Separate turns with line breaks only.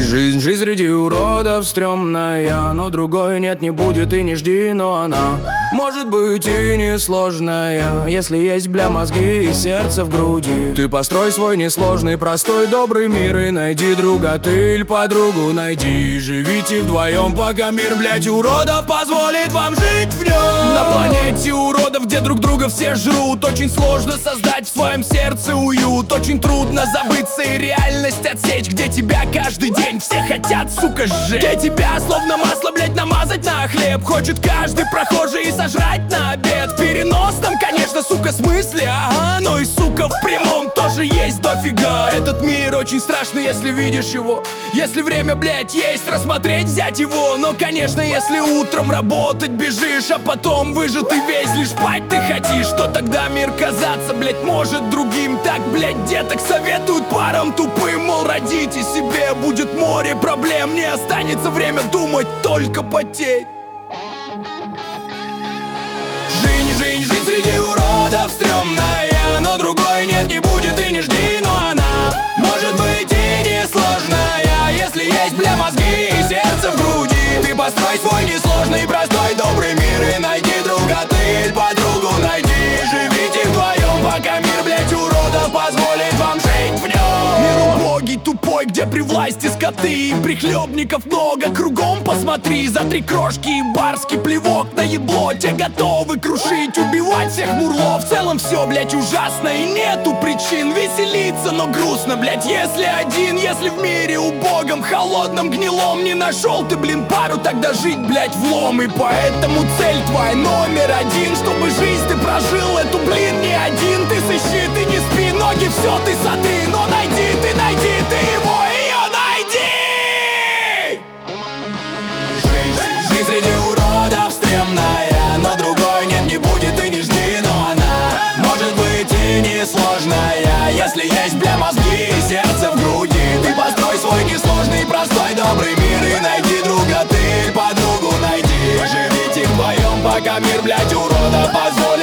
Жизнь среди уродов стрёмная, но другой нет, не будет и не жди, но она может быть и несложная, если есть, бля, мозги и сердце в груди. Ты построй свой несложный, простой, добрый мир и найди друга ты или подругу найди. Живите вдвоем, пока мир, блядь, уродов позволит вам жить в нем. На планете уродов, где друг друга все жрут, очень сложно создать в своем сердце уют. Очень трудно забыться и реальность отсечь, где тебя каждый день все хотят, сука, сжечь. Где тебя словно масло, блядь, намазать на хлеб хочет каждый прохожий и сожрать на обед. В переносном, конечно, сука, смысле, ага, но и, сука, в прямом тоже есть дофига. Этот мир очень страшный, если видишь его. Если время, блядь, есть, рассмотреть, взять его. Но, конечно, если утром работать бежишь, а потом выжатый весь лишь спать ты хотишь, то тогда мир казаться, блядь, может другим. Так, блядь, деток советуют парам тупым, мол, родите себе, будет море проблем, не останется время думать, только потеть. Жизнь среди уродов стрёмная, но другой нет, не будет и не жди, но она может быть и несложная, если есть, бля, мозги и сердце в груди. Ты построй свой несложный, простой, добрый мир и найди друга ты или подругу найди. Живите вдвоем, пока мир, блядь, уродов позволит вам жить в нем. Мир убогий, тупой, где при власти скоты и прихлебников много. Кругом посмотри, за 3 крошки и барский плевок на ебло. Те готовы крушить, убивать всех мурлов. В целом все, блядь, ужасно и нету причин веселиться, но грустно, блядь, если один. Если в мире убогом, холодном, гнилом не нашел ты, блин, пару, тогда жить, блядь, влом. И поэтому цель твоя номер один, чтобы жизнь ты прожил эту, блин, не один. Ты сыщи, ты не спи, ноги все ты сотри, но найди ты его, ее найди. Жизнь среди уродов стрёмная, но другой нет, не будет и не жди, но она может быть и несложная, если есть, бля, мозги и сердце в груди. Ты построй свой несложный, простой, добрый мир и найди друга ты или подругу найди. Живите вдвоем, пока мир, блядь, уродов позволит